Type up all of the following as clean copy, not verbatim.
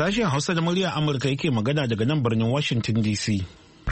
Sashen Hausa da muryar Amurka yake magana daga nan birnin Washington DC.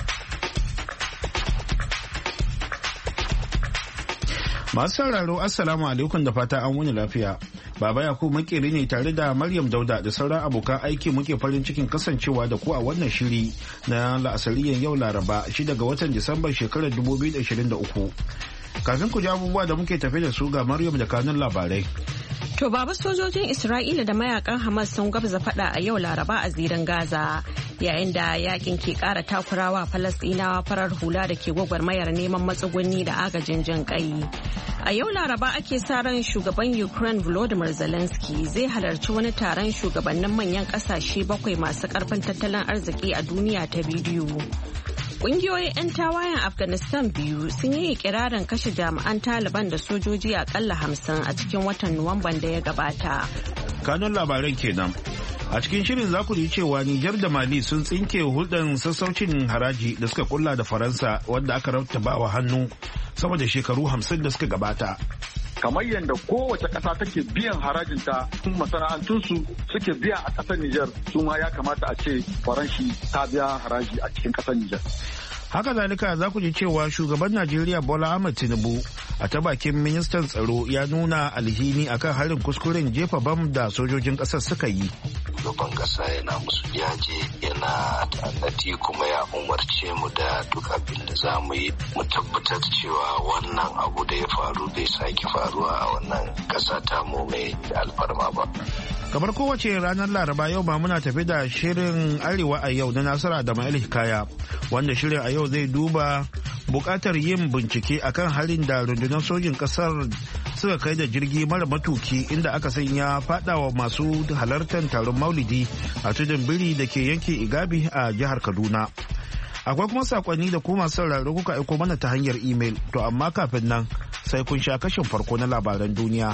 Masu sauraro Assalamu alaikum da fata an wuni lafiya. Baba Yakubu makeri ne tare da Maryam Dauda da sauran abokan aiki muke farin cikin kasancewa da ku a wannan shiri na la'asariyan yau Laraba 6 ga watan Disambar shekarar 2023. Kafin ku ji abubuwa da muke tafe da su ga Maryam da kanun labarai. To baba, sojojin Isra'ila da mayakan Hamas sun gabza fada a yau Laraba a zirin Gaza yayin da yakin ke kara takurawa Falasɗinawa farar hula da ke gwagwarmayar neman matsuguni da agajin jin kai. A yau Laraba ake sa ran shugaban Ukraine Volodymyr Zelensky zai halarci wani taron shugabannin manyan kasashe 7 masu karfin tattalin arziki a duniya ta bidiyo. Ƙungiyoyin 'yan tawayen Afghanistan biyu sun yi ikirarin kashe jami'an Taliban da sojoji akalla 50 a cikin watan Nuwamban da ya gabata. Kanun labaran kenan. A cikin shirin za ku ji cewa Nijar da Mali sun tsinke hulɗar sassaucin haraji da suka kulla da Faransa wanda aka rattabawa hannu sama da shekaru 50 da suka gabata. Kamar yadda kowace ƙasa take biyan harajinta masana'antunsu suke biya a ƙasar Nijar, su ma ya kamata a ce faranshi ta biya haraji a cikin ƙasar Nijar. Haka zalika za ku ji cewa shugaban Najeriya Bola Ahmed Tinubu a ta bakin ministan tsaro ya nuna alhini akan harin kuskuren jefa bam da sojojin ƙasar suka yi. Shugaban ƙasa yana musu yaje, yana ta'annati kuma ya umarce mu da duk abin da za mu yi mu tabbatar cewa wannan abu da ya faru bai sake faruwa a wannan ƙasa ta mu mai alfarma ba. Kamar kowace ranar Laraba yau ma muna tafi da shirin Arewa a yau na Nasara da Ma'il Hikaya, wanda shirin a yau zai duba bukatar yin bincike akan harin da rundunar sojin kasar suka kai da jirgi mara matuki inda aka sanya fadawa masu halartar taron maulidi a tudun biri da ke yankin Igabi a jihar Kaduna. Akwai kuma sakonni da kuma sauraro kuka aiko mana ta hanyar imel, to amma kafin nan sai kun sha kashin farko na labaran duniya.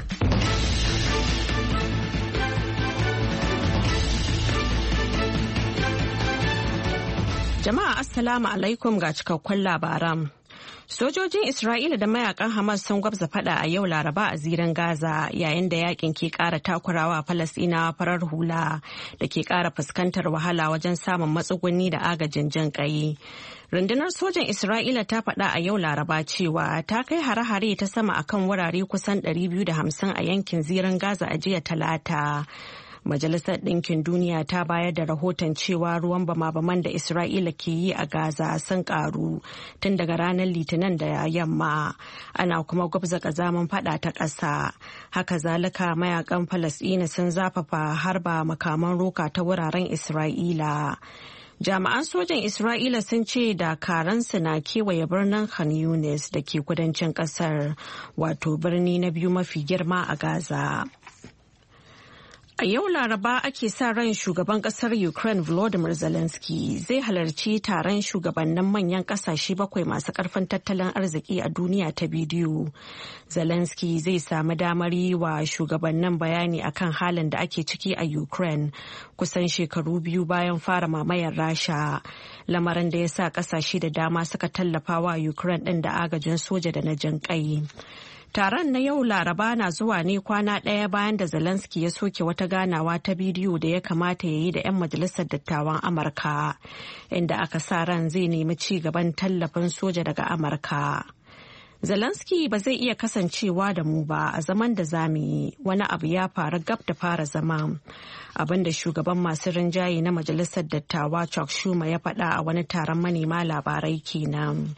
Jama'a Assalamu alaikum ga cikakkun labaran. Sojojin Isra'ila da mayakan Hamas sun gwabza fada a yau Laraba a zirin Gaza yayin da yakin ke kara takurawa Falasɗinawa farar hula da ke kara fuskantar wahala wajen samun matsuguni da agajin jin kai. Rundunar sojan Isra'ila ta faɗa a yau Laraba cewa ta kai hare-hare ta sama akan wurare kusan 250 a yankin zirin Gaza a jiya Talata. Majalisar Ɗinkin Duniya ta bayar da rahoton cewa ruwan bama-baman da Isra'ila ke yi a Gaza sun karu tun daga ranar Litinin da yamma. Ana kuma gwabza ƙazamin fada ta ƙasa. Haka zalika mayakan Falasɗina sun zafafa harba makaman roka ta wuraren Isra'ila. Jami'an sojan Isra'ila sun ce dakaransu na kewaye birnin Khan Yunis da ke kudancin ƙasar, wato birni na biyu mafi girma a Gaza. A yau Laraba ake sa ran shugaban kasar Ukraine Volodymyr Zelensky zai halarci taron shugabannin manyan kasashe 7 masu karfin tattalin arziki a duniya ta bidiyo. Zelensky zai samu damar yi wa shugabannin bayani akan halin da ake ciki a Ukraine kusan shekaru 2 bayan fara mamayar Rasha. Lamarin da ya sa kasashe da dama suka tallafa wa Ukraine ɗin da agajin soja da na jinƙai. Taron na yau Laraba na zuwa ne kwana ɗaya bayan da Zelensky ya soke wata ganawa ta bidiyo da ya kamata ya yi da 'yan majalisar dattawan Amurka, inda aka sa ran zai nemi ci gaban tallafin soja daga Amurka. Zelensky ba zai iya kasancewa da mu ba a zaman da zamu yi, wani abu ya faru gab da fara zama. Abinda shugaban masu rinjaye na majalisar dattawa Chuck Schumer ya faɗa a wani taron manema labarai kenan.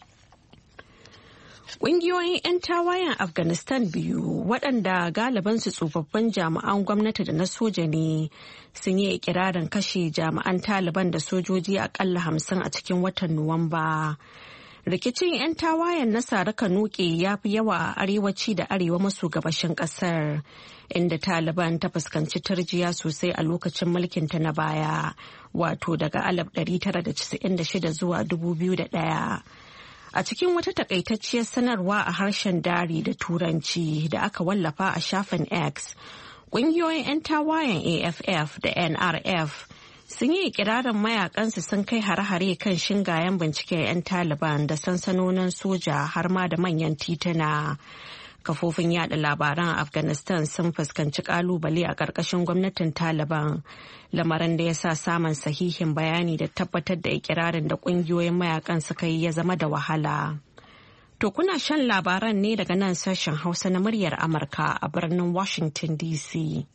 Ƙungiyoyin 'yan tawayen Afghanistan biyu waɗanda galibansu tsofaffin jami'an gwamnati da na soja ne sun yi ikirarin kashe jami'an Taliban da sojoji akalla 50 a cikin watan Nuwamba. Rikicin 'yan tawayen na Saraka Nuke ya fi yawa a arewaci da arewa maso gabashin ƙasar, inda Taliban ta fuskanci tarjiya sosai a lokacin mulkinta na baya, wato daga 1996 zuwa 2001. A cikin wata takaitacciyar sanarwa a harshen Dari da Turanci da aka wallafa a shafin X, ƙungiyoyin 'yan tawayen AFF da NRF sun yi ikirarin mayakansu sun kai hare-hare kan shingayen binciken 'yan Taliban da sansanonin soja har ma da manyan tituna. Kafofin yada labaran Afghanistan sun fuskanci kalubale a ƙarƙashin gwamnatin Taliban, lamarin da ya sa samun sahihin bayani da tabbatar da ikirarin da ƙungiyoyin mayakan suka yi ya zama da wahala. To kuna shan labaran ne daga nan sashen Hausa na muryar Amurka a birnin Washington DC.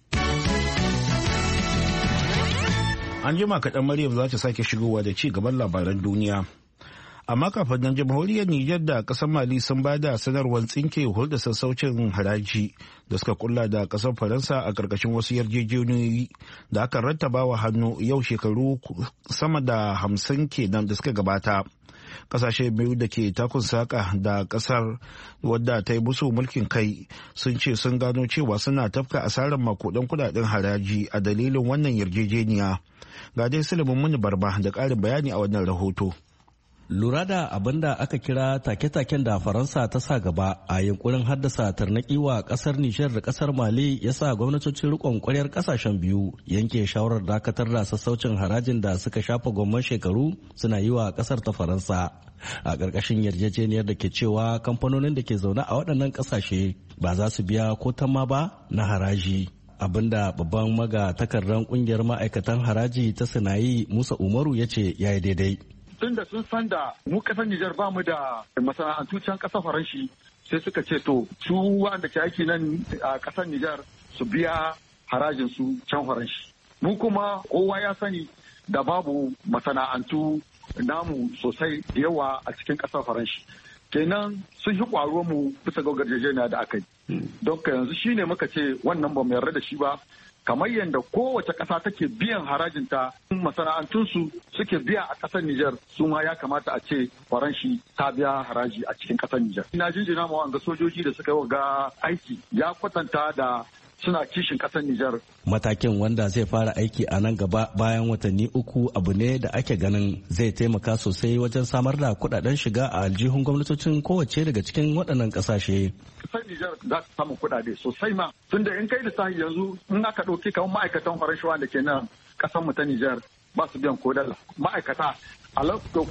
An jima kaɗan Maryam za ta sake shigowa da ci gaban labaran duniya. Amma kafin nan jamhuriyar Nijar da ƙasar Mali sun ba da sanarwar tsinke hulɗa sassaucin haraji da suka kulla da ƙasar Faransa a ƙarƙashin wasu yarjejeniyoyi da aka rattaba wa hannu yau shekaru sama da 50 kenan da suka gabata. Kasashe biyu da ke takun saka da kasar wadda ta yi musu mulkin kai sun ce sun gano cewa suna tafka asarar makudan kudaden haraji a dalilin wannan yarjejeniya. Ga dai Sulaiman Muni Barba da ƙarin bayani a wannan rahoto. Lura da abin da aka kira take-taken da Faransa ta sa gaba a yunkurin haddasa tarnaki wa kasar Nijar da kasar Mali ya sa gwamnatocin rikon kwaryar kasashen biyu yanke shawarar dakatar da sassaucin harajin da suka shafa gwamman shekaru suna yi wa kasar ta Faransa. A ƙarƙashin yarjejeniyar da ke cewa kamfanonin da ke zaune a waɗannan ƙasashe ba za su biya ko tamma ba na haraji. Abinda babban maga takardar ƙungiyar ma'aikatan haraji ta Sinayi Musa Umaru ya ce ya yi daidai. Tun da sun san da mu kasar Nijar ba mu da masana'antu can kasar Faranshi sai suka ce to su wanda ke aiki nan a kasar Nijar su biya harajin su can Faranshi. Mu kuma kowa ya sani da babu masana'antu namu sosai da yawa a cikin kasar Faranshi. Kenan sun yi kwaro mu bisa ga garjejeniya da aka yi. Don ka yanzu shine muka ce wannan ba mu yarda da shi ba. Kamar yadda kowace ƙasa take biyan harajinta masana'antunsu suke biya a ƙasar Nijar su ma ya kamata a ce Faranshi ta biya haraji a cikin ƙasar Nijar. Ina jinjina ma wanga sojoji da suka yi ga aiki ya kwatanta da suna kishin ƙasar Nijar. Matakin wanda zai fara aiki a nan gaba bayan watanni 3 abu ne da ake ganin zai taimaka sosai wajen samar da kuɗaɗen shiga a aljihun gwamnatocin kowace daga cikin waɗannan ƙasashe. Ƙasar Nijar za ta samu kuɗaɗe sosai ma tunda in kai lissafi yanzu in aka ɗauki kamar ma'aikatan Faransawa da ke nan ƙasar mu ta Nijar ba su biyan ko dala ma'aikata a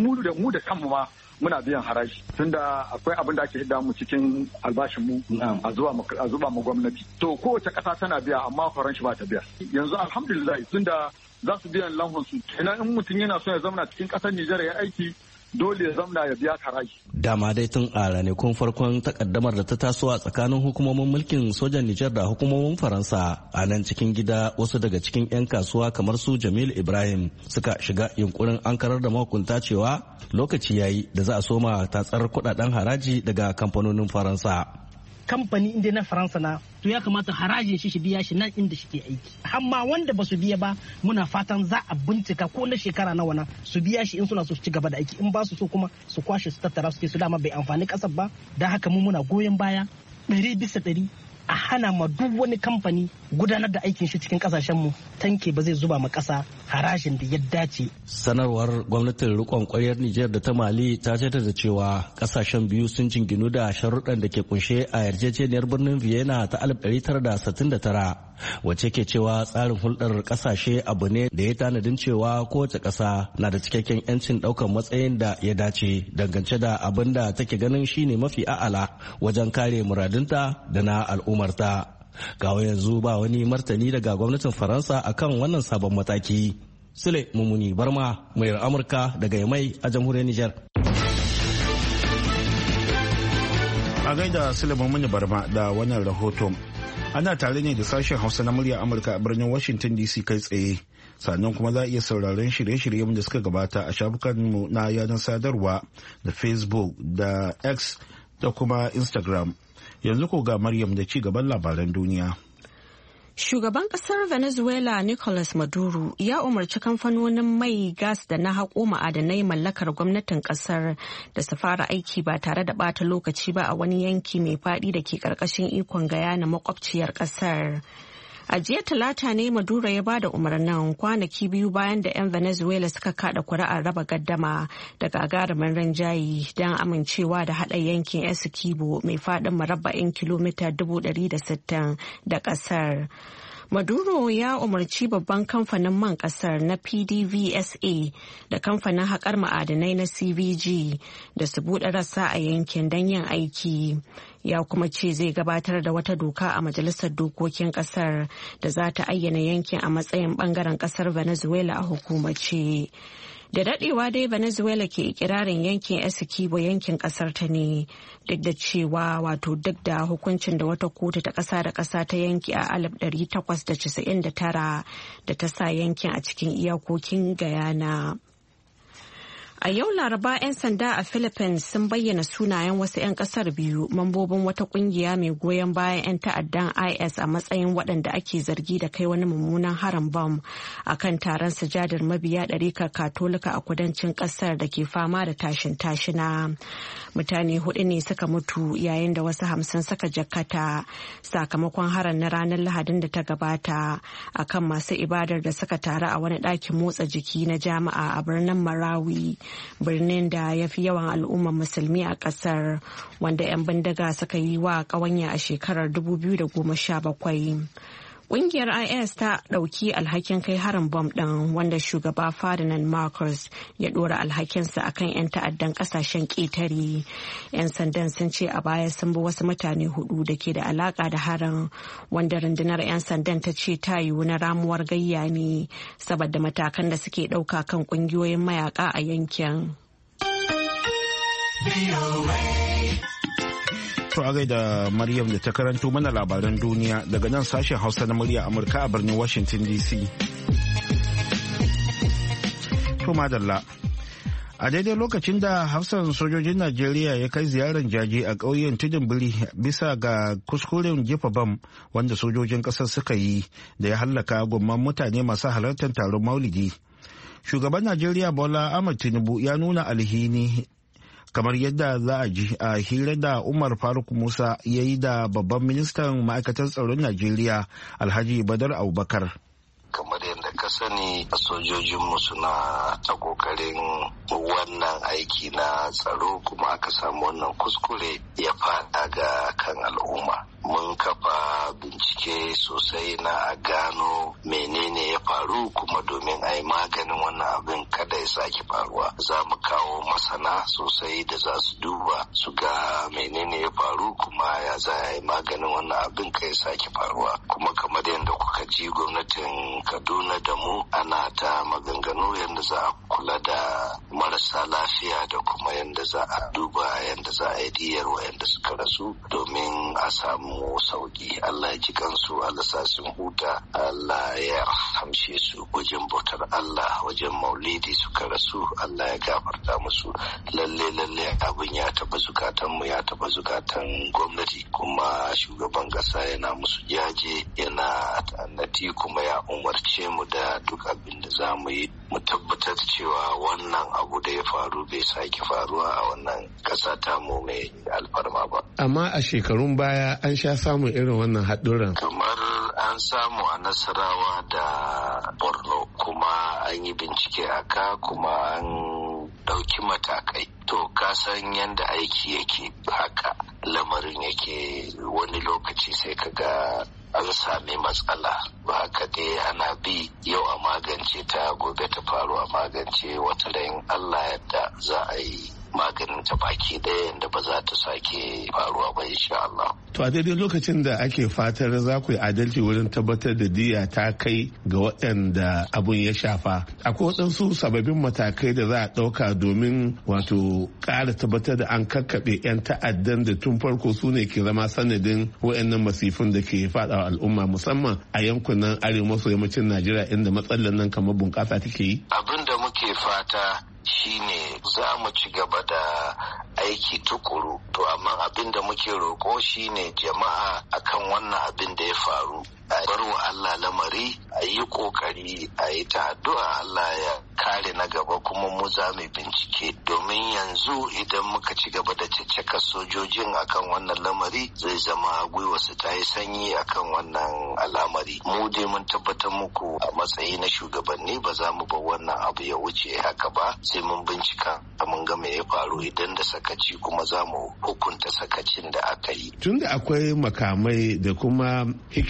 mu da kanmu ma muna biyan haraji tunda akwai abin da ake hidda mu cikin albashin mu a zuba mu gwamnati to kowace ƙasa tana biya amma Faransa ba ta biya yanzu alhamdulillah tunda za su biyan lanhon su kenan in mutum yana so ya zama cikin ƙasar Nijar ya aiki dole ya zamna ya biya haraji. Dama dai tun a ranakun farkon takaddamar da ta taso a tsakanin hukumomin mulkin sojan Nijar da hukumomin Faransa a nan cikin gida wasu daga cikin 'yan kasuwa kamar su Jamil Ibrahim suka shiga yunkurin ankarar da mahukunta cewa lokaci yayi da za a soma tatsar kudaden haraji daga kamfanonin Faransa. Kamfani inda na Faransa na to ya kamata harajin shi biya shi nan inda shi ke aiki. Amma wanda ba su biya ba muna fatan za a bincika ko na shekara nawa na su biya shi in suna so su ci gaba da aiki in ba su so kuma su kwashe su tattara su ke su dama bai amfani kasar ba da haka mu muna goyon baya 100% a hana ma duk wani kamfani gudanar da aikin shi cikin kasashen mu tanke ba zai zuba ma kasa harajin da ya dace. Sanarwar gwamnatin rikon kwaryar Nijar da ta Mali ta jaddada cewa kasashen biyu sun jinginu da sharuɗan da ke kunshe a yarjejeniyar birnin Vienna ta 1969 wacce ke cewa tsarin hulɗar kasashe abu ne da ya tanadin cewa kowace ƙasa na da cikakken 'yancin ɗaukar matsayin da ya dace dangance da abin da take ganin shine mafi a'ala wajen kare muradunta da na al'ummarta. Gawa yanzu ba wani martani daga gwamnatin Faransa akan wannan sabon mataki. Sule Mumuni Barma, muryar Amurka daga Yamai a jamhuriyar Nijar. A gaida Sule Mumuni Barma da wannan rahoton. Ana tare ne da sashen Hausa na muryar Amurka a birnin Washington DC kai tsaye. Sannan kuma za a iya sauraron shirye-shiryen da suka gabata a shafukanmu na yanar sadarwa da Facebook da X da kuma Instagram. Yanzu ko ga Maryam da ci gaban labaran duniya. Shugaban kasar Venezuela Nicolas Maduro ya umarci kamfanonin mai, gas da na haƙo ma'adanai mallakar gwamnatin kasar da su fara aiki ba tare da ɓata lokaci ba a wani yanki mai faɗi da ke ƙarƙashin ikon Guyana makwabciyar kasar. A jiya Talata ne Maduro ya bada umarnin kwanaki biyu bayan da 'yan Venezuela suka kada kuri'ar raba gaddama da gagarumin rinjaye don amincewa da haɗa yankin Essequibo mai faɗin murabba'in kilomita 160 da ƙasar. Maduro ya umarci babban kamfanin man kasar na PDVSA da kamfanin haƙar ma'adanai na CVG da su buɗe rassa a yankin don yin aiki. Ya kuma ce zai gabatar da wata doka a majalisar dokokin kasar da za ta ayyana yankin a matsayin bangaren kasar Venezuela a hukumace. Da dadewa dai Venezuela ke ikirarin yankin Essequibo yankin kasar ta ne, duk da cewa duk da hukuncin da wata kotu ta kasa da kasa ta yanki a 1899 da ta sa yankin a cikin iyakokin Guyana. A yau Laraba 'yan sanda a Philippines sun bayyana sunayen wasu 'yan kasar biyu mambobin wata kungiya mai goyon bayan 'yan ta'addan IS a matsayin waɗanda ake zargi da kai wani mummunan harin bom a kan taron sujadar mabiya ɗarikar Katolika a kudancin ƙasar da ke fama da tashin tashina. Mutane 4 ne suka mutu yayin da wasu 50 suka jakkata sakamakon harin na ranar Lahadin da ta gabata a kan masu ibadar da suka taru a wani ɗakin motsa jiki na jama'a a birnin Marawi. Birnin da ya fi yawan al'ummar musulmi a kasar, wanda 'yan bindiga suka yi wa ƙawanya a shekarar 2017. Ƙungiyar IS ta ɗauki alhakin kai harin bom ɗin, wanda shugaba Ferdinand Marcos ya ɗora alhakinsa akan 'yan ta'addan ƙasashen ƙetare. 'Yan sandan sun ce a baya sun bi wasu mutane 4 da ke da alaƙa da harin, wanda rundunar 'yan sandan ta ce ta yiwu na ramuwar gayya ne saboda matakan da suke ɗauka kan ƙungiyoyin mayaƙa a yankin. To a gaida Maryam da ta karanto mana labaran duniya daga nan sashen Hausa na murya Amurka a birnin Washington DC. To madalla. A daidai lokacin da hafsan sojojin Najeriya ya kai ziyarar jaje a ƙauyen Tudun Biri bisa ga kuskuren jefa bam wanda sojojin ƙasar suka yi da ya hallaka gomman mutane masu halartar taron Maulidi. Shugaban Najeriya Bola Ahmed Tinubu ya nuna alhini kamar yadda za a ji a hira da Umar Faruk Musa ya yi da babban ministan ma'aikatar tsaron Najeriya Alhaji Badar Abubakar. Kamar yadda ka sani sojojinmu suna ta kokarin wannan aiki na tsaro kuma aka samu wannan kuskure ya fada ga kan al'umma. Mun kafa bincike sosai na a gano menene ya faru kuma domin a yi maganin wannan abin kada ya sake faruwa. Za mu kawo masana sosai da za su duba su ga menene ya faru kuma ya za a yi maganin wannan abin kai sake faruwa. Kuma kamar yadda kuka ji gwamnatin Kaduna da mu ana ta maganganu yadda za a kula da marasa lafiya da kuma yadda za a duba yadda za a yi diyar wayanda suka rasu domin a samu sauki. Allah ya ji kansu, Allah sa sun huta, Allah ya rahamshe su wajen bautar Allah, wajen maulidi suka rasu, Allah ya gafarta musu. Lalle abin ya taba zukatan mu, ya taba zukatan gwamnati, kuma shugaban kasa yana musu jaje, yana ta'annati kuma ya umarce mu da duk abin da za mu yi mu tabbatar cewa wannan abu da ya faru bai sake faruwa a wannan kasa ta mu mai alfarma ba. Amma a shekarun baya an sha samun irin wannan haɗuran. Kamar an samu a Nasarawa da Borno, kuma an yi bincike aka kuma an ɗauki matakai. To ka san yadda aiki yake, haka lamarin yake, wani lokaci sai ka ga an sami matsala, ba haka dai ana bi yau a magance ta, gobe ta faru a magance, wata rayin Allah yadda za a yi maganin ta baki ɗaya yadda ba za ta sake faruwa ba insha Allah. To a daidai lokacin da ake fatar za ku yi adalci wurin tabbatar da diya ta kai ga waɗanda abun ya shafa, akwai waɗansu sababbin matakai da za a ɗauka domin wato ƙara tabbatar da an kakkaɓe 'yan ta'addan da tun farko su ne ke zama sanadin waɗannan masifin da ke faɗawa al'umma musamman a yankunan arewa maso yammacin Najeriya inda matsalar nan kamar bunƙasa take yi. Abin da muke fata shine za mu ci gaba da aiki tukuru, to amma abin da muke roƙo shine jama'a akan wannan abin da ya faru a bar wa Allah lamari, a yi ƙoƙari a yi ta addu'a Allah ya kare na gaba, kuma mu za mu bincike, domin yanzu idan muka ci gaba da caccaka sojojin akan wannan lamari zai zama gwiwa su ta yi sanyi akan wannan al'amari. Mu dai mun tabbatar muku a matsayi na shugabanni ba za mu bar wannan abu ya wuce haka ba, sai mun bincika mun ga me ya faru, idan da sakaci kuma za mu hukunta sakacin da aka yi. Tunda akwai makamai da kuma hikimomi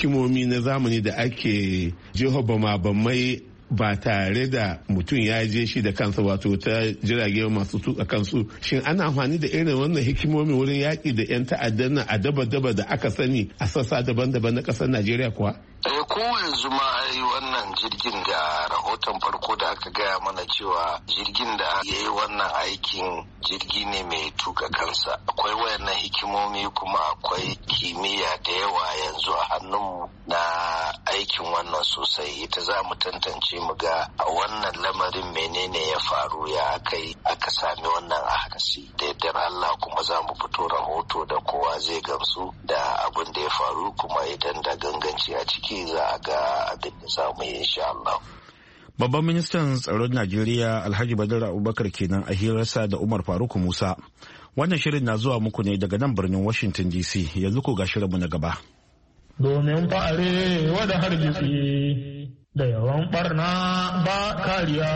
na zamani da ake jeho bama-bamai ba tare da mutum ya je shi da kansa wato ta jirage masu tuka kansu, shin ana amfani da irin wannan hikimomi wurin yaƙi da 'yan ta'addan na a daba-daba da aka sani a sassa daban-daban na ƙasar Najeriya kuwa? Ko yanzu ma yi wannan jirgin da rahoton farko da aka gaya mana cewa jirgin da ya yi wannan aikin jirgi ne mai tuka kansa. Akwai wayannan hikimomi kuma akwai kimiyya da yawa yanzu a hannunmu na aikin wannan sosai. Ita za mu tantance mu ga a wannan lamarin menene ya faru, ya aka sami wannan akasi. Da yardar Allah kuma za mu fito rahoto da kowa zai gamsu da abin da ya faru, kuma idan da ganganci a ciki za a ga abin da za mu yi insha Allah. Babban ministan tsaron Najeriya Alhaji Badar Abubakar kenan a hirarsa da Umar Faruk Musa. Wannan shirin na zuwa muku ne daga nan birnin Washington DC. Yanzu ko ga shirinmu na gaba. Domin fa'are wada hargitsi da yawan barna ba kariya.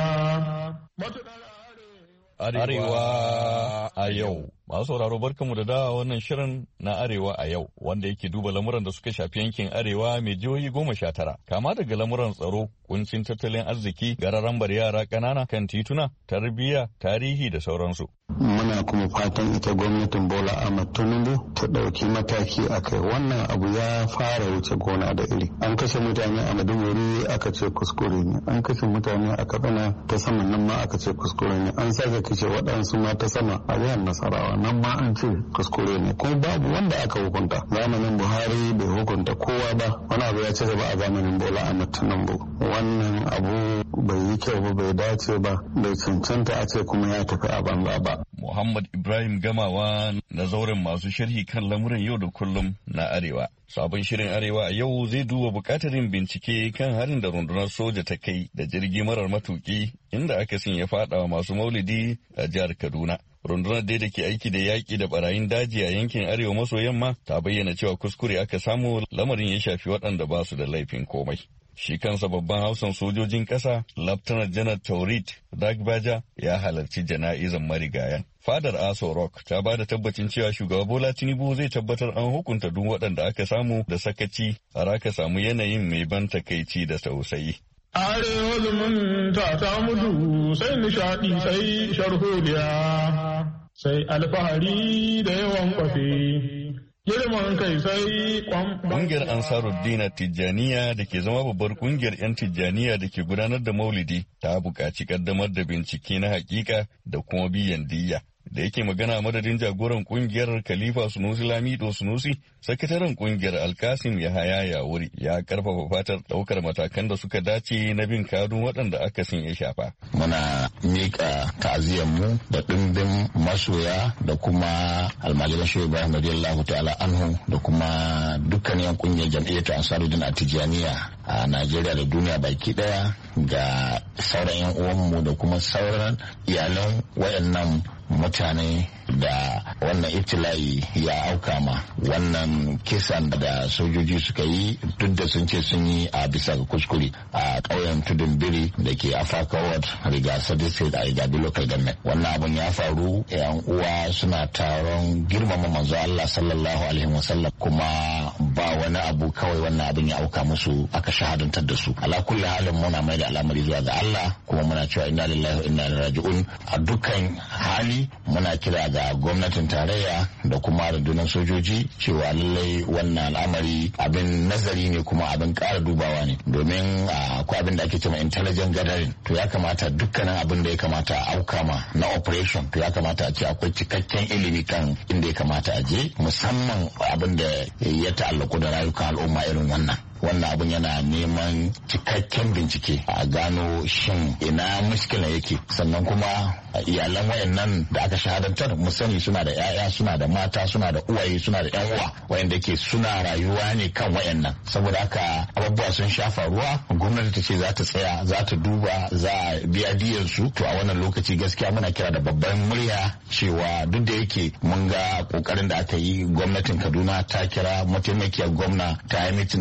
Arewa a yau. Masu sauraro barkanmu da dawa wannan shirin na Arewa a yau, wanda yake duba lamuran da suka shafi yankin Arewa mai jihohi 19, kama daga lamuran tsaro, kuncin tattalin arziki, gararambar yara ƙanana kan tituna, tarbiyya, tarihi da sauransu. Muna kuma fatan ita gwamnatin Bola Ahmed Tinubu ta ɗauki mataki a kai. Wannan abu ya fara wuce gona da iri. An kashe mutane a Maiduguri aka ce kuskure ne. An kashe mutane a Katsina ta sama nan ma aka ce kuskure ne. An sake kashe waɗansu ma ta sama a jihar Nasarawa nan ma an ce kuskure ne. Kuma babu wanda aka hukunta. Zamanin Buhari bai hukunta kowa ba. Wani abu ya ci gaba a zamanin Bola Ahmed Tinubu. Wannan abu bai yi kyau ba, bai dace ba, bai cancanta a ce kuma ya tafi a banza ba. Muhammad Ibrahim Gamawa na zauren masu sharhi kan lamuran yau da kullum na Arewa. Sabon shirin Arewa a yau zai duba bukatar yin bincike kan harin da rundunar soja ta kai da jirgi marar matuki inda akasin ya fada wa masu maulidi a jihar Kaduna. Rundunar dai da ke aiki da yaƙi da barayin daji a yankin Arewa maso yamma ta bayyana cewa kuskure aka samu, lamarin ya shafi waɗanda ba su da laifin komai. Shi kansa babban hausan sojojin ƙasa, Laftanar Janar Taurit Dagbaja ya halarci jana'izan marigayan. Fadar Aso Rock ta ba da tabbacin cewa shugaba Bola Tinubu zai tabbatar an hukunta duk waɗanda aka samu da sakaci, har aka samu yanayin mai ban takaici da tausayi. Arewa zumunta ta mutu sai nishaɗi sai sharholiya sai alfahari da yawan kwafe. Ƙungiyar Ansaruddin Tijjaniya da ke zama babbar ƙungiyar 'yan Tijjaniya da ke gudanar da maulidi ta buƙaci ƙaddamar da bincike na haƙiƙa da kuma biyan diyya. Da yake magana madadin jagoran ƙungiyar Khalifa Sunusi Lamido Sunusi, sakataren ƙungiyar Alkasim Yahaya Yawuri ya karfafa fatar ɗaukar matakan da suka dace na bin kadun waɗanda akasin ya shafa. Muna miƙa ta'aziyyarmu da ɗimbin masoya da kuma almajiran Shehu Ibrahim radiyallahu ta'ala anhu da kuma dukkanin ƙungiyar jam'iyyar Ansaruddin Tijjaniya a Najeriya da duniya baki ɗaya ga sauran 'yan uwanmu da kuma sauran iyalan wayannan mutane da wannan ibtila'i ya auka ma. Wannan kisan da sojoji suka yi duk da sun ce sun yi a bisa ga kuskure a ƙauyen tudun biri da ke Afakawad Rigasa District a Igabi Local Government. Wannan abun ya faru, 'yan uwa suna taron girmama manzo Allah sallallahu alaihi wasallam, kuma ba wani abu, kawai wannan abin ya auka musu aka shahadantar da su. Ala kulli halin muna mai da al'amari zuwa ga Allah, kuma muna cewa inna lillahi wa inna ilaihi raji'un. A dukkan hali muna kira ga gwamnatin tarayya da kuma rundunar sojoji cewa lallai wannan al'amari abin nazari ne kuma abin ƙara dubawa ne, domin akwai abin da ake cewa intelligent gathering. To ya kamata dukkanin abin da ya kamata a auka ma na operation, to ya kamata a ce akwai cikakken ilimi kan inda ya kamata a je, musamman abin da ya ta'allaku da rayukan al'umma irin wannan. Wannan abun yana neman cikakken bincike a gano shin ina muskila yake, sannan kuma iyalan wayannan da aka shahadantar mu sani suna da 'ya'ya, suna da mata, suna da uwaye, suna da 'yan uwa wayanda ke suna rayuwa ne kan wayannan. Saboda haka abubuwa sun sha faruwa, gwamnati ta ce za ta tsaya, za ta duba, za a biya diyan su. To a wannan lokaci gaskiya muna kira da babban murya cewa duk da yake mun ga kokarin da aka yi, gwamnatin Kaduna ta kira mataimakiyar gwamna ta yi mitin da dukkanin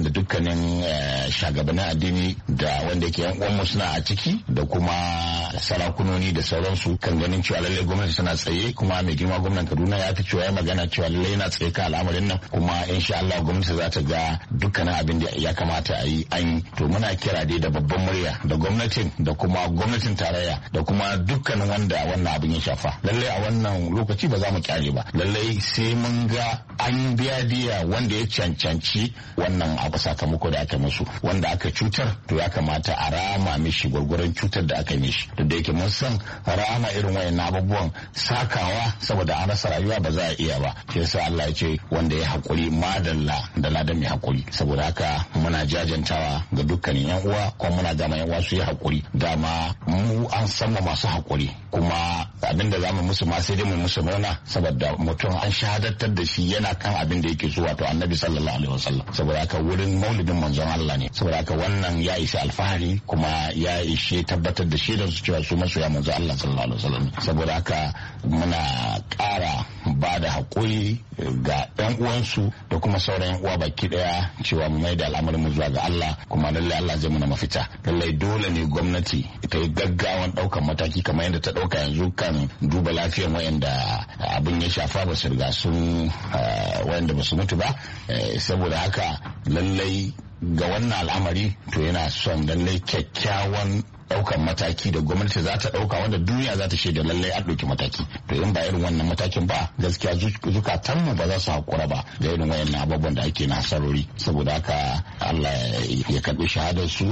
dukkanin shagabannin addini da wanda yake yan uwanmu suna a ciki da kuma sarakunoni da sauransu kan ganin cewa lallai gwamnati tana tsaye, kuma mai girma gwamnan Kaduna ya fi cewa ya magana cewa lallai yana tsaye kan al'amarin nan, kuma insha Allah gwamnati za ta ga dukkanin abin da ya kamata a yi an yi. To muna kira dai da babban murya da gwamnatin da kuma gwamnatin tarayya da kuma dukkanin wanda wannan abin ya shafa. Lallai a wannan lokaci ba za mu kyale ba, lallai sai mun ga an biya diya wanda ya cancanci wannan abu sakamako da aka musu, wanda aka cutar to ya kamata a rama mishi gwargwaron cutar da aka mishi. Da yake mun san rama irin wayannan abubuwan sakawa saboda an rasa rayuwa ba za a iya ba, shi yasa Allah ya ce wanda ya hakuri madalla da ladan mai hakuri. Saboda haka muna jajantawa ga dukkanin yan uwa, kuma muna gama yan uwa su yi hakuri. Dama mu an san mu masu hakuri, kuma abinda zamu musu ma sai dai mu musu murna, saboda mutum an shahadantar da shi yana kan abin da yake so, wato annabi sallallahu alaihi wasallam. Saboda haka wurin maulidin manzon Allah ne, saboda haka wannan ya ishi alfahari kuma ya ishe tabbatar da shaidar su cewa su masoya manzon Allah sallallahu alaihi wasallam. Saboda haka muna ƙara ba da haƙuri ga yan uwansu da kuma sauran yan uwa baki daya cewa mu mai da al'amarin mu zuwa ga Allah, kuma lallai Allah zai muna mafita. Lallai dole ne gwamnati ta yi gaggawan ɗaukan mataki kamar yadda ta ɗauka yanzu kan duba lafiyar wayanda abin ya shafa ba su riga sun wayanda ba su mutu ba. Saboda haka lallai ga wannan al'amari to yana son lallai kyakkyawan daukan mataki da gwamnati za ta dauka, wanda duniya za ta shaida lallai an dauki mataki. To in ba irin wannan matakin ba, gaskiya zukatanmu ba za su hakura ba da irin wayannan abubuwan da ake nasarori. Saboda haka Allah ya karbi shahadar su,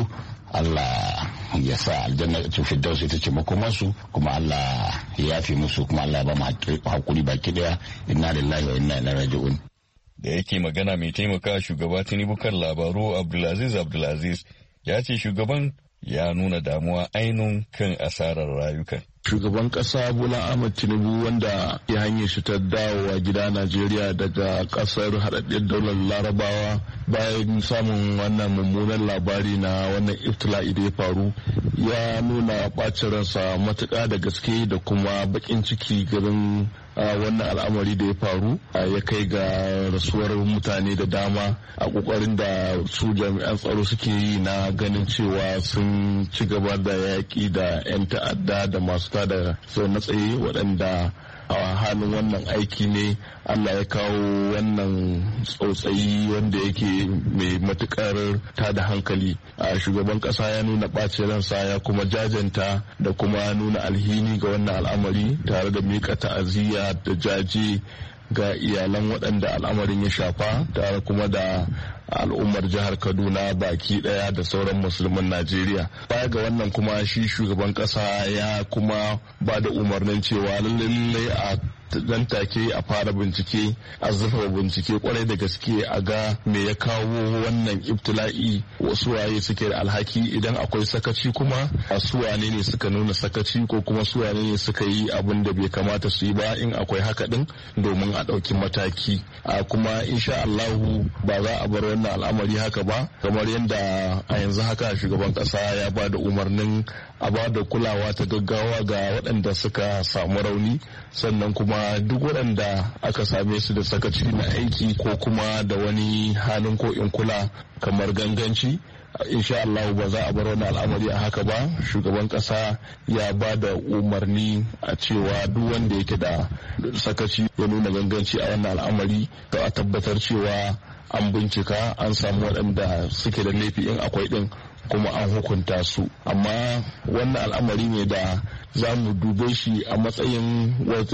Allah ya sa aljanna ta firdaus ita ce makomarsu, kuma Allah ya yafe musu, kuma Allah ya ba mu hakuri baki daya. Inna lillahi wa inna ilaihi raji'un. Da yake magana mai taimaka shugaba Tinubu kan labaru Abdulaziz ya ce shugaban ya nuna damuwa ainun kan asarar rayukan. Shugaban kasa Bola Ahmed Tinubu, wanda ya hanyar shi ta dawowa gida Najeriya daga kasar haɗaɗɗiyar daular Larabawa bayan samun wannan mummunan labari na wannan iftila'i da ya faru, ya nuna ɓacin ransa matuƙa da gaske da kuma baƙin ciki garin wannan al'amari da ya faru ya kai ga rasuwar mutane da dama a kokarin da su jami'an tsaro suke yi na ganin cewa sun ci gaba da yaƙi da 'yan ta'adda da masu tada zaune tsaye, waɗanda a halin wannan aiki ne Allah ya kawo wannan tsautsayi wanda yake mai matukar tada hankali. A shugaban kasa ya nuna ɓacin ransa ya kuma jajanta da kuma nuna alhini ga wannan al'amari, tare da miƙa ta'aziyya da jaje ga iyalan waɗanda al'amarin ya shafa, tare kuma da al'ummar jihar Kaduna baki daya da sauran musulman Najeriya. Baya ga wannan kuma shi shugaban kasa ya kuma ba da umarnin cewa lallai a dan take a fara bincike, a zurfafa bincike kwarai da gaske a ga me ya kawo wannan ibtila'i, wasu waye suke da alhaki, idan akwai sakaci kuma su wane ne suka nuna sakaci, ko kuma su wane ne suka yi abin da bai kamata su yi ba, in akwai haka din, domin a ɗauki mataki. Kuma insha Allahu ba za a bar wannan al'amari haka ba, kamar yadda a yanzu haka shugaban kasa ya ba da umarnin a ba da kulawa ta gaggawa ga waɗanda suka samu rauni, sannan kuma duk waɗanda aka same su da sakaci na aiki ko kuma da wani halin ko in kula kamar ganganci, insha Allah ba za a bar wani al'amari a haka ba. Shugaban kasa ya ba da umarni a cewa duk wanda yake da sakaci ya nuna ganganci a wannan al'amari, to a tabbatar cewa an bincika, an samu waɗanda suke da laifi in akwai ɗin, kuma an hukunta su. Amma wannan al'amari ne da za mu dube shi a matsayin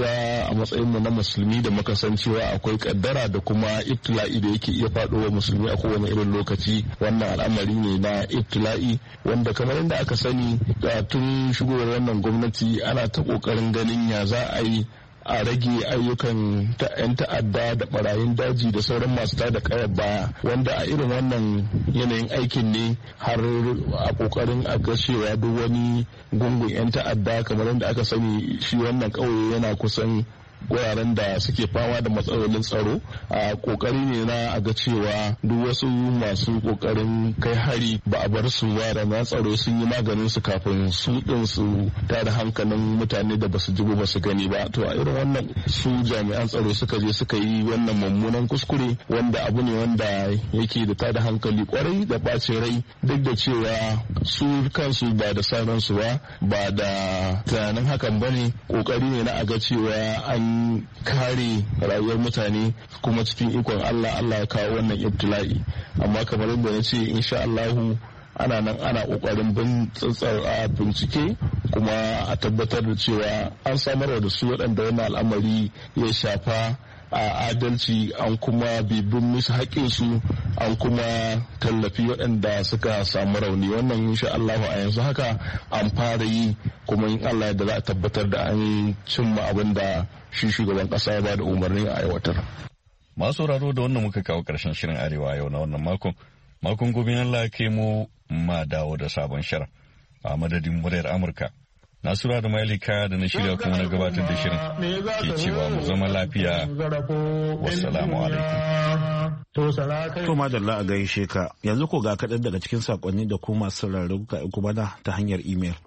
mu na musulmi da muka san cewa akwai kaddara da kuma ibtila'i da yake iya faɗowa musulmi a kowane irin lokaci. Wannan al'amari ne na ibtila'i wanda kamar yadda aka sani da tun shigowar wannan gwamnati ana ta ƙoƙarin ganin ya za a yi a rage ayyukan 'yan ta'adda da barayin daji da sauran masu tada kayar baya, wanda a irin wannan yanayin aikin ne har a kokarin a gashewa duk wani gungun 'yan ta'adda. Kamar yadda aka sani shi wannan ƙauye yana kusan wuraren da suke fama da matsalolin tsaro. A kokari ne na a ga cewa duk wasu masu kokarin kai hari ba a bar su ba, da tsaro sun yi maganin su kafin su din su tada hankalin mutane da basu ji ba su gani ba. To a irin wannan su jami'an tsaro suka je suka yi wannan mummunan kuskure, wanda abu ne wanda yake da tada hankali kwarai da ɓacin rai, duk da cewa su kansu ba da sanan su ba da tunanin hakan bane. Kokari ne na a ga cewa an kare rayuwar mutane, kuma cikin ikon Allah ya kawo wannan ibtila'i. Amma kamar yadda na ce, insha Allahu ana nan ana kokarin bincike kuma a tabbatar da cewa an samarwa da su waɗanda wannan al'amari ya shafa a adalci, an kuma bibin musu haƙƙinsu, an kuma tallafi waɗanda suka samu rauni. Wannan insha Allah a yanzu haka an fara yi, kuma in Allah da za a tabbatar da an cimma abin da shi shugaban ƙasa ya ba da umarni a aiwatar. Masu sauraro da wannan muka kawo ƙarshen shirin Arewa yau na wannan makon gobe Allah ya kai mu ma dawo da sabon shirin. A madadin muryar Amurka, Nasura da Malika da na shirya kuma na gabatar da shirin ke cewa mu zama lafiya. Wassalamu alaikum. To madalla a gaishe ka, yanzu ko ga kaɗan daga cikin sakonni da kuma masu sauraro ka aiko mana ta hanyar imel.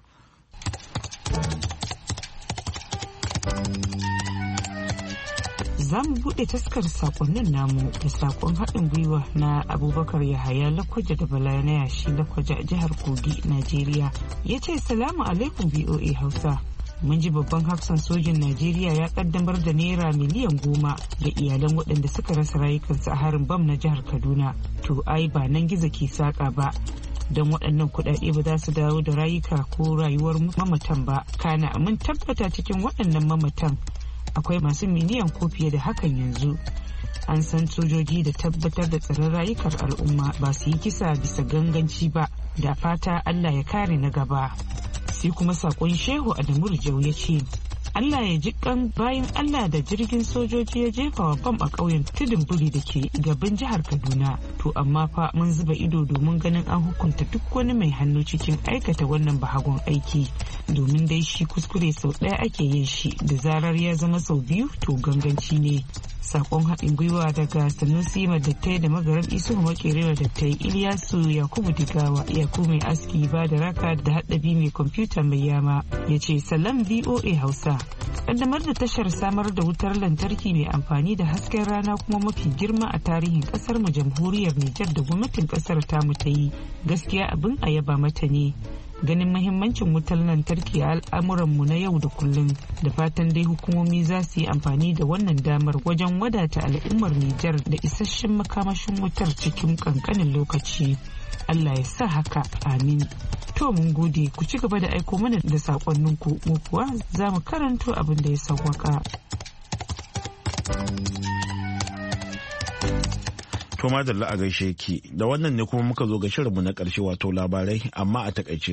Za mu buɗe taskar sakonnin namu da sakon haɗin gwiwa na Abubakar Yahaya Lakwaja da Bala na Yashi Lakwaja, jihar Kogi, Najeriya. Ya ce, Salamu alaikum VOA Hausa. Mun ji babban hafsan sojin Najeriya ya kaddamar da naira miliyan 10 ga iyalan waɗanda suka rasa rayukansu a harin bam na jihar Kaduna. To ai ba nan gizo ke saƙa ba. Don waɗannan kuɗaɗe ba za su dawo da rayuka ko rayuwar mamatan ba. Kana mun tabbata cikin waɗannan mamatan akwai masu miliyan ko fiye da hakan yanzu. An san sojoji da tabbatar da tsaron rayukar al'umma ba su yi kisa bisa ganganci ba, da fata Allah ya kare na gaba. Sai kuma sakon Shehu Adamu Rijau ya ce, Allah ya ji kan bayan Allah da jirgin sojoji ya jefa wa bam a ƙauyen Tudun Buri da ke gaban jihar Kaduna. To amma fa mun zuba ido domin ganin an hukunta duk wani mai hannu cikin aikata wannan bahagon aiki. Domin dai shi kuskure sau ɗaya ake yin shi, da zarar ya zama sau biyu to ganganci ne. Sakon haɗin gwiwa daga Sanusi Madattai da Magaran Isuhu Makerewa Dattai, Iliyasu Yakubu Digawa, Yakubu Mai Aski ba da Raka da Haɗabi Mai Kwamfuta Mai Yama, ya ce salam VOA Hausa. Kaddamar da tashar samar da wutar lantarki mai amfani da hasken rana kuma mafi girma a tarihin kasar mu jamhuriyar Nijar da gwamnatin kasar tamu ta yi, gaskiya abin a yaba mata ne. Ganin mahimmancin wutar lantarki a al'amuranmu na yau da kullum, da fatan dai hukumomi za su yi amfani da wannan damar wajen wadata al'ummar Nijar da isasshen makamashin wutar cikin kankanin lokaci. Allah ya sa haka, amin. To mun gode, ku ci gaba da aiko mana da sakonninku, mu kuwa za mu karanto abin da ya sauwaka. To madalla a gaishe ki, da wannan ne kuma muka zo ga shirinmu na ƙarshe, wato labarai amma a takaice.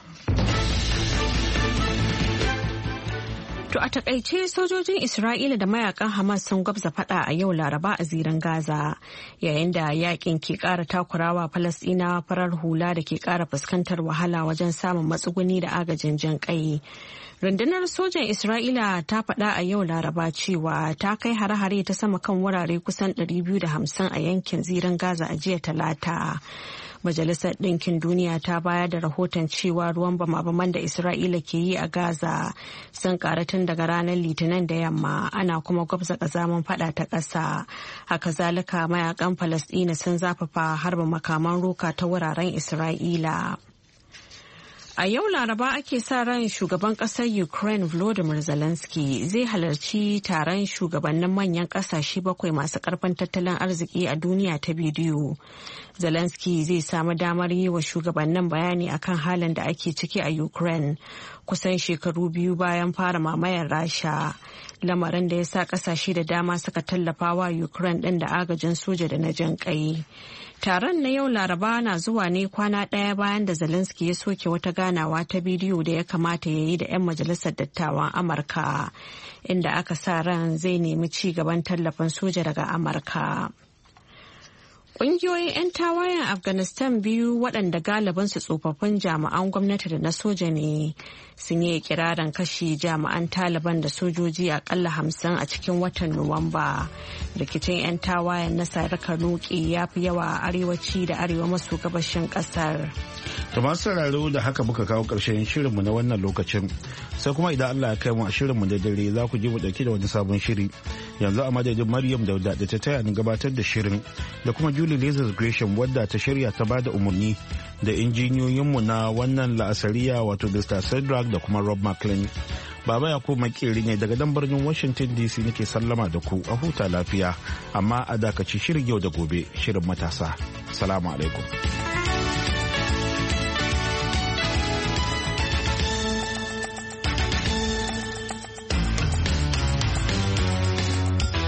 To a takaice, sojojin Isra'ila da mayakan Hamas sun gwabza fada a yau Laraba a zirin Gaza, yayin da yakin ke kara takurawa Falasɗinawa farar hula da ke kara fuskantar wahala wajen samun matsuguni da agajin jan kai. Rundunar sojan Isra'ila ta faɗa a yau Laraba cewa ta kai hare-hare ta sama kan wurare kusan 250 a yankin zirin Gaza a jiya Talata. Majalisar Ɗinkin Duniya ta bayar da rahoton cewa ruwan bama-baman da Isra'ila ke yi a Gaza sun ƙara tun daga ranar Litinin da yamma, ana kuma gwabza ƙazamin faɗa ta ƙasa. Haka zalika mayakan Falasɗina sun zafafa harba makaman roka ta wuraren Isra'ila. A yau Laraba ake sa ran shugaban ƙasar Ukraine Volodymyr Zelensky zai halarci taron shugabannin manyan ƙasashe 7 masu ƙarfin tattalin arziki a duniya ta bidiyo. Zelensky zai samu damar yi wa shugabannin bayani akan halin da ake ciki a Ukraine kusan shekaru 2 bayan fara mamayar Rasha. Lamarin da ya sa ƙasashe da dama suka tallafa wa Ukraine ɗin da agajin soja da na jan ƙai. Taron na yau Laraba na zuwa ne kwana ɗaya bayan da Zelensky ya soke wata ganawa ta bidiyo da ya kamata ya yi da 'yan majalisar dattawan Amurka, inda aka sa ran zai nemi ci gaban tallafin soja daga Amurka. Ƙungiyoyin 'yan tawayen Afghanistan biyu waɗanda galibinsu tsofaffin jami'an gwamnati da na soja ne sun yi kirarin kashe jami'an Taliban da sojoji akalla 50 a cikin watan Nuwamba. Rikicin 'yan tawayen na Sarika Nuki ya fi yawa a arewaci da arewa maso gabashin ƙasar. Da masu sauraro da haka muka kawo ƙarshen shirinmu na wannan lokacin. Sai kuma idan Allah ya kai mu a shirinmu da dare za ku ji mu ɗauki da wani sabon shiri. Yanzu a madadin Maryam Dauda da ta taya ni gabatar da shirin da kuma Julie Lazarus Gresham wadda ta shirya ta bada umarni da injiniyoyinmu na wannan la'asariya wato Mr. Cedric da kuma Rob McLean. Baba ya koma makeri ne daga dan birnin Washington DC nake sallama da ku a huta lafiya amma a dakaci shirin yau da gobe shirin matasa. Salamu alaikum.